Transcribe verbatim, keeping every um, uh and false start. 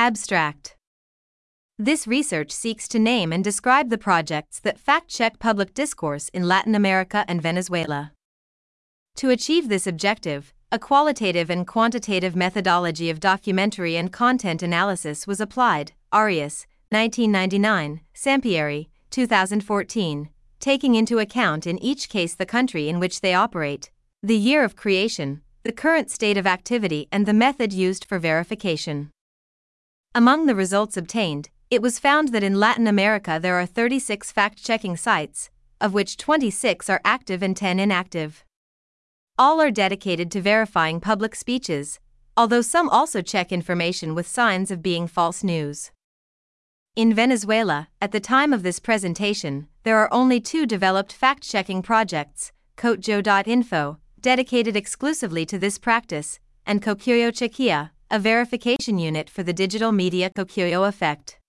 Abstract. This research seeks to name and describe the projects that fact-check public discourse in Latin America and Venezuela. To achieve this objective, a qualitative and quantitative methodology of documentary and content analysis was applied. Arias, nineteen ninety-nine, Sampieri, two thousand fourteen, taking into account in each case the country in which they operate, the year of creation, the current state of activity, and the method used for verification. Among the results obtained, it was found that in Latin America there are thirty-six fact-checking sites, of which twenty-six are active and ten inactive. All are dedicated to verifying public speeches, although some also check information with signs of being false news. In Venezuela, at the time of this presentation, there are only two developed fact-checking projects, Cotjo dot info, dedicated exclusively to this practice, and Kokuyo Chequia, a verification unit for the digital media Kokuyo Effect.